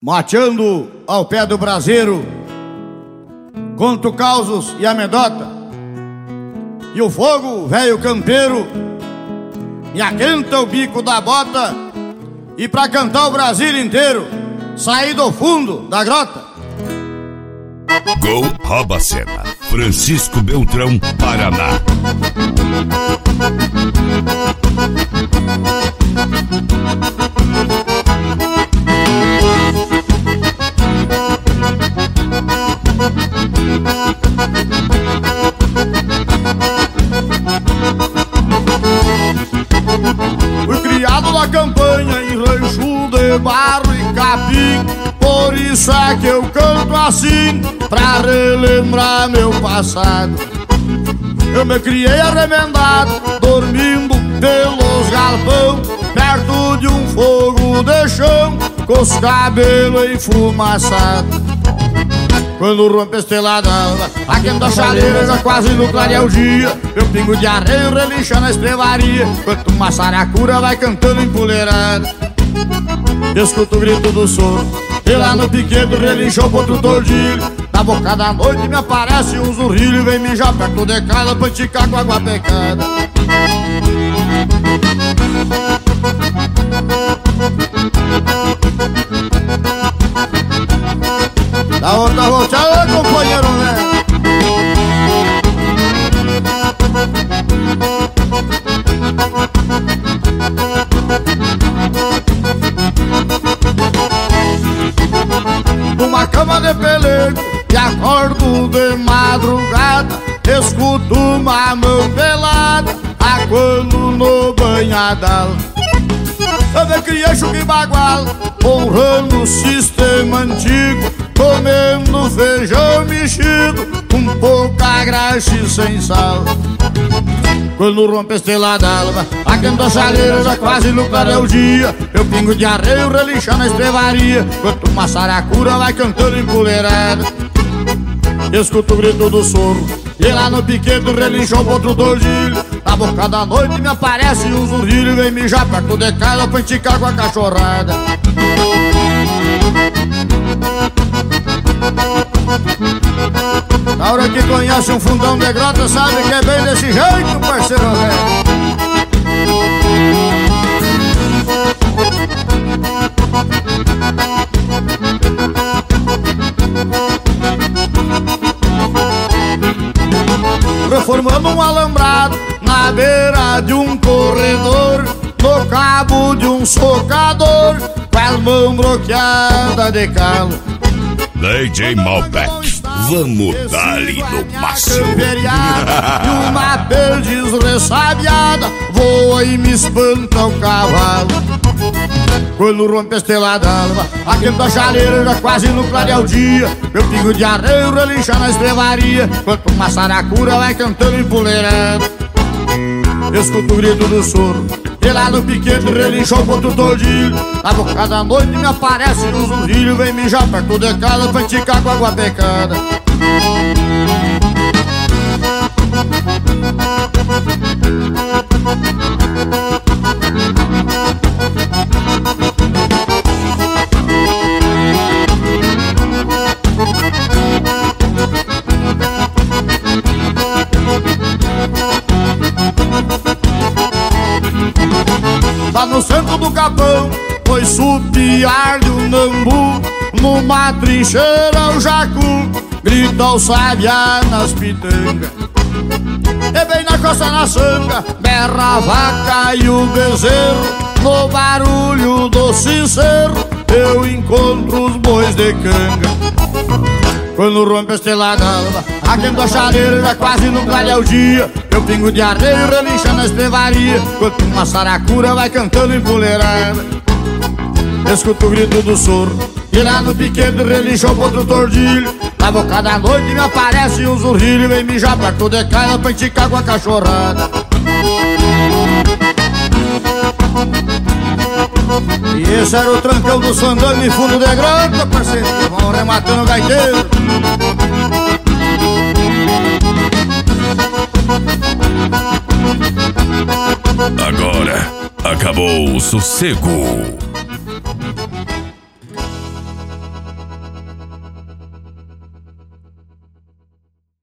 Mateando ao pé do braseiro, conto causos e amedota, e o fogo, velho campeiro, me aquenta o bico da bota, e pra cantar o Brasil inteiro, saí do fundo da grota. Gol rouba a cena. Francisco Beltrão, Paraná. Fui criado na campanha em rancho de barro e capim, por isso é que eu canto assim, pra relembrar meu passado. Eu me criei arremendado, dormindo pelos galpão, perto de um fogo de chão, com os cabelos enfumaçados. Quando rompe a estrelada alva, aquenta a chaleira, já quase no clarear o dia, meu pingo de arreio relincha na estrevaria, enquanto uma saracura vai cantando empoleirada. Escuto o grito do soro, e lá no piquedo relinchou contra o tordilho. Na boca da noite me aparece um zurrilho e vem mijar perto de casa pra esticar com água pecada. Da outra volteada, companheiro, né? Uma cama de pelego e acordo de madrugada, escuto uma mão pelada, aquando no banhadal. Eu me criei chuca e bagual, honrando o sistema antigo, comendo feijão mexido, com pouca graxa e sem sal. Quando rompe a estrela d'alva, aquenta a chaleira, já quase no clarear o dia, meu pingo de arreio relincha na estrevaria, enquanto uma saracura vai cantando empoleirada. Escuto o grito do soro, e lá no piquedo relinchou contra o tordilho. Na boca da noite me aparece um zurrilho e vem mijar perto de casa pra esticar com a cachorrada. Na hora que conhece um fundão de grota, sabe que é bem desse jeito, parceiro velho. Reformando um alambrado na beira de um corredor, no cabo de um socador, com as mãos bloqueadas de calo. DJ Malbec, vamos dar-lhe no máximo. E uma perdiz ressabiada voa e me espanta o cavalo. Quando rompe a estrela d'alva, aquenta a chaleira, já quase no clarear o dia, meu pingo de arreio relincha na estrevaria, enquanto uma saracura vai cantando empoleirada. Escuto o grito do soro, e lá no piquete relinchou contra o tordilho. Na boca da noite me aparece um zurrilho, vem mijar perto de casa pra esticar com água pecada. Lá no centro do capão foi supiar-lhe o nambu, numa trincheira o jacu grita o sabiá nas pitangas. E bem na costa na sanga berra a vaca e o bezerro, no barulho do sincero eu encontro os bois de canga. Quando rompe a estrela d'alva, aquenta a chaleira, já quase no clarear o dia, meu pingo de arreio relincha na estrevaria, enquanto uma saracura vai cantando empoleirada. Escuto o grito do soro, e lá no piquete relinchou contra o tordilho. Na boca da noite me aparece um zurrilho e vem mijar perto de casa pra esticar com a cachorrada. E esse era o trancão do Sandano em fundo de grota, parceiro. Vamos rematando o gaiteiro. Agora acabou o sossego.